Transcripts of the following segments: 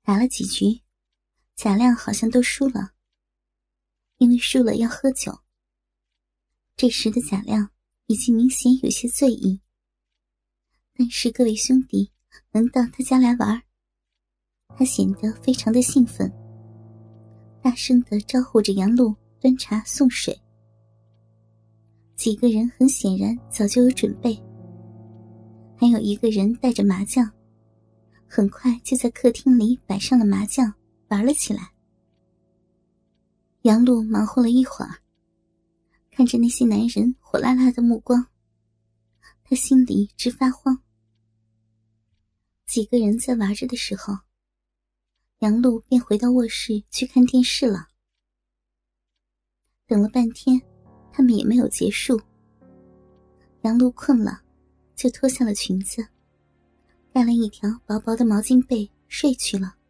打了几局，贾亮好像都输了，因为输了要喝酒。这时的贾亮已经明显有些醉意，但是各位兄弟能到他家来玩，他显得非常的兴奋，大声地招呼着杨璐端茶送水。几个人很显然早就有准备，还有一个人带着麻将，很快就在客厅里摆上了麻将，玩了起来。杨璐忙活了一会儿，看着那些男人火辣辣的目光，他心里直发慌。几个人在玩着的时候，杨璐便回到卧室去看电视了。等了半天，他们也没有结束。杨璐困了，就脱下了裙子，盖了一条薄薄的毛巾被睡去了。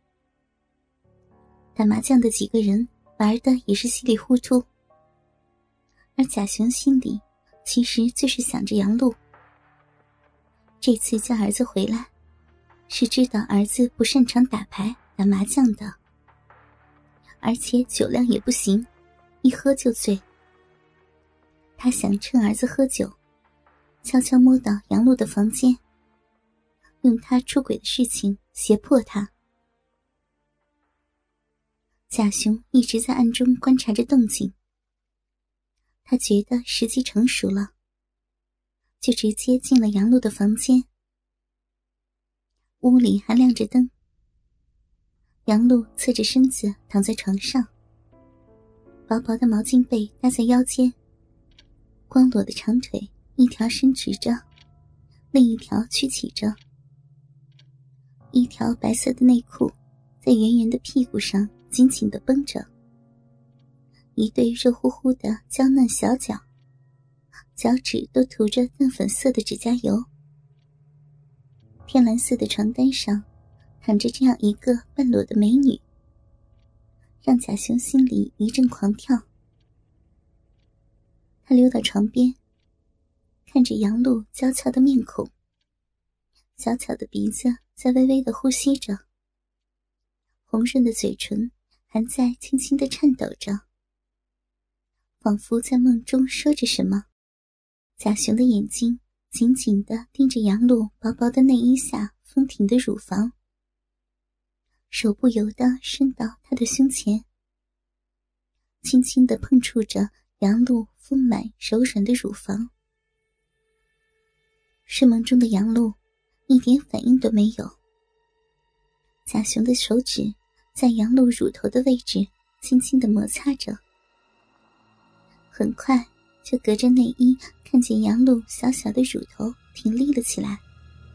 打麻将的几个人玩的也是稀里糊涂，而贾雄心里其实就是想着杨璐。这次叫儿子回来，是知道儿子不擅长打牌打麻将的，而且酒量也不行，一喝就醉。他想趁儿子喝酒，悄悄摸到杨璐的房间，用他出轨的事情胁迫他。贾雄一直在暗中观察着动静，他觉得时机成熟了，就直接进了杨璐的房间。屋里还亮着灯，杨璐侧着身子躺在床上，薄薄的毛巾被搭在腰间，光裸的长腿一条伸直着，另一条曲起着，一条白色的内裤在圆圆的屁股上紧紧地绷着，一对热乎乎的娇嫩小脚，脚趾都涂着淡粉色的指甲油。天蓝色的床单上躺着这样一个半裸的美女，让贾雄心里一阵狂跳。他溜到床边，看着杨璐娇俏的面孔，小巧的鼻子在微微的呼吸着，红润的嘴唇还在轻轻地颤抖着，仿佛在梦中说着什么。贾雄的眼睛紧紧地盯着杨璐薄薄的内衣下丰挺的乳房，手不由得伸到她的胸前，轻轻地碰触着杨璐丰满柔软的乳房。睡梦中的杨璐一点反应都没有，贾雄的手指在杨璐乳头的位置轻轻地摩擦着，很快就隔着内衣看见杨璐小小的乳头挺立了起来。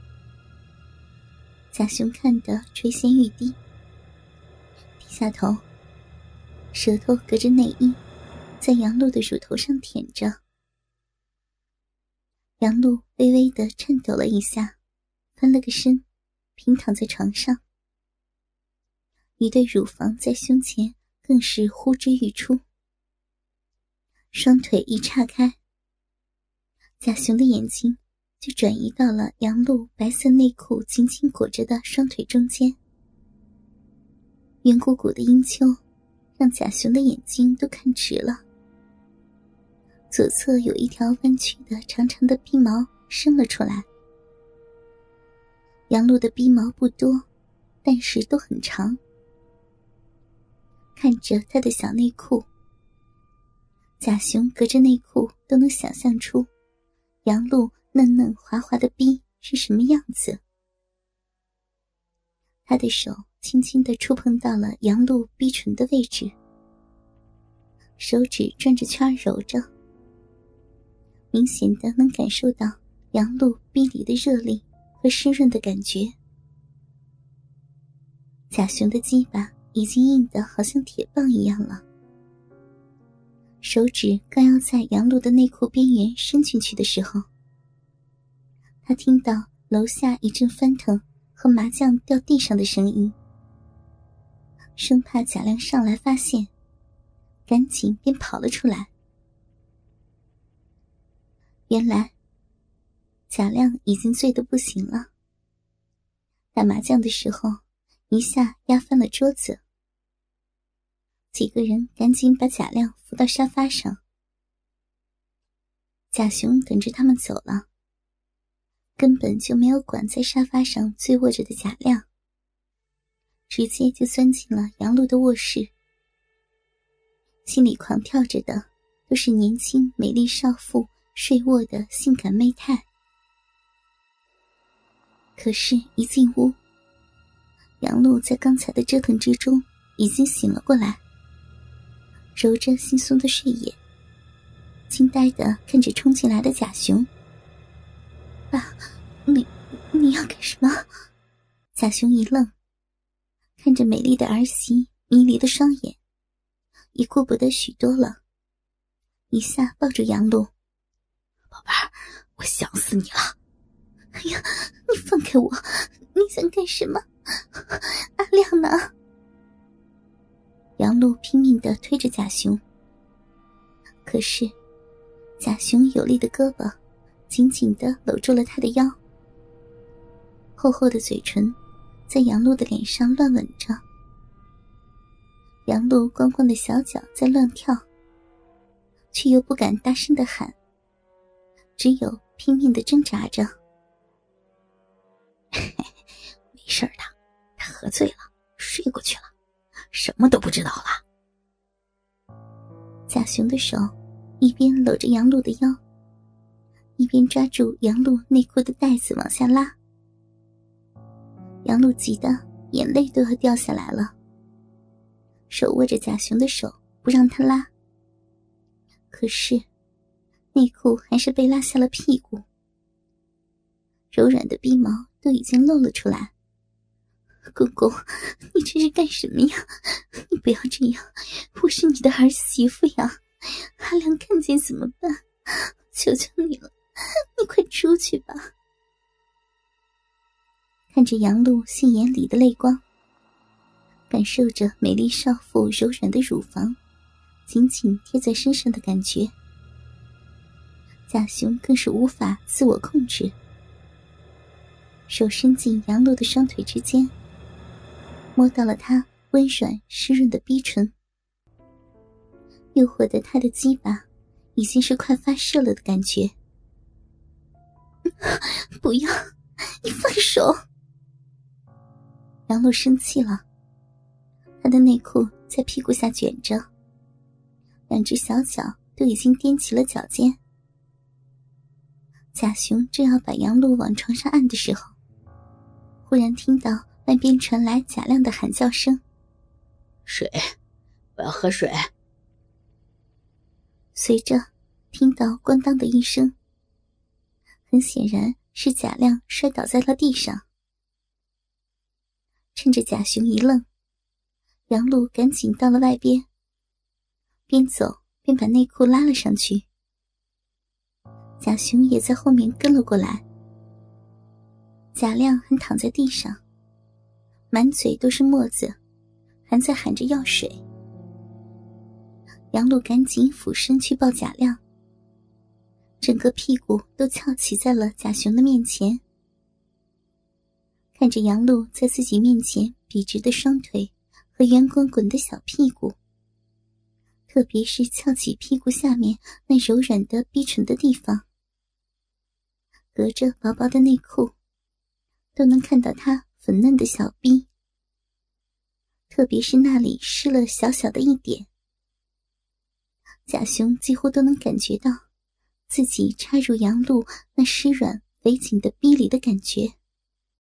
贾雄看得垂涎欲滴，低下头，舌头隔着内衣在杨璐的乳头上舔着。杨璐微微地颤抖了一下，翻了个身，平躺在床上，一对乳房在胸前更是呼之欲出。双腿一岔开，贾雄的眼睛就转移到了杨璐白色内裤紧紧裹着的双腿中间。圆鼓鼓的阴丘让贾雄的眼睛都看直了，左侧有一条弯曲的长长的逼毛伸了出来。杨璐的逼毛不多，但是都很长。看着她的小内裤，贾雄隔着内裤都能想象出杨璐嫩嫩滑滑的逼是什么样子。他的手轻轻地触碰到了杨璐逼唇的位置，手指转着圈揉着，明显的能感受到杨璐逼里的热力和湿润的感觉。贾雄的鸡巴已经硬得好像铁棒一样了，手指刚要在杨璐的内裤边缘伸进去的时候，他听到楼下一阵翻腾和麻将掉地上的声音，生怕贾亮上来发现，赶紧便跑了出来。原来贾亮已经醉得不行了，打麻将的时候一下压翻了桌子。几个人赶紧把贾亮扶到沙发上。贾雄等着他们走了，根本就没有管在沙发上醉卧着的贾亮，直接就钻进了杨璐的卧室。心里狂跳着的都是年轻美丽少妇睡卧的性感媚态。可是一进屋，杨璐在刚才的折腾之中已经醒了过来，揉着惺忪的睡眼，惊呆地看着冲进来的贾雄。爸，你要干什么？贾雄一愣，看着美丽的儿媳迷离的双眼，也顾不得许多了，一下抱住杨璐。 宝贝儿，我想死你了。 哎呀，你放开我，你想干什么？阿亮呢？杨璐拼命地推着贾雄，可是贾雄有力的胳膊紧紧地搂住了他的腰，厚厚的嘴唇在杨璐的脸上乱吻着。杨璐光光的小脚在乱跳，却又不敢大声地喊，只有拼命地挣扎着。 没事的，他喝醉了，睡过去了，什么都不知道了。 贾雄的手一边搂着杨璐的腰，一边抓住杨璐内裤的带子往下拉。杨璐急得眼泪都要掉下来了，手握着贾雄的手不让他拉，可是内裤还是被拉下了屁股，柔软的逼毛都已经露了出来。公公，你这是干什么呀？你不要这样，我是你的儿媳妇呀，阿良看见怎么办？求求你了，你快出去吧。看着杨璐杏眼里的泪光，感受着美丽少妇柔软的乳房紧紧贴在身上的感觉，贾雄更是无法自我控制，手伸进杨璐的双腿之间，摸到了她温软湿润的逼唇，诱惑的她的鸡巴已经是快发射了的感觉。不要，你放手！杨璐生气了，她的内裤在屁股下卷着，两只小脚都已经踮起了脚尖。贾雄正要把杨璐往床上按的时候，忽然听到外边传来贾亮的喊叫声： 水，我要喝水。 随着听到咣当的一声，很显然是贾亮摔倒在了地上。趁着贾雄一愣，杨璐赶紧到了外边，边走边把内裤拉了上去。贾雄也在后面跟了过来。贾亮还躺在地上，满嘴都是沫子，还在喊着要水。杨璐赶紧俯身去抱贾亮，整个屁股都翘起在了贾雄的面前。看着杨璐在自己面前笔直的双腿和圆滚滚的小屁股，特别是翘起屁股下面那柔软的逼唇的地方，隔着薄薄的内裤都能看到她粉嫩的小逼，特别是那里湿了小小的一点，贾雄几乎都能感觉到自己插入杨璐那湿软肥紧的逼里的感觉。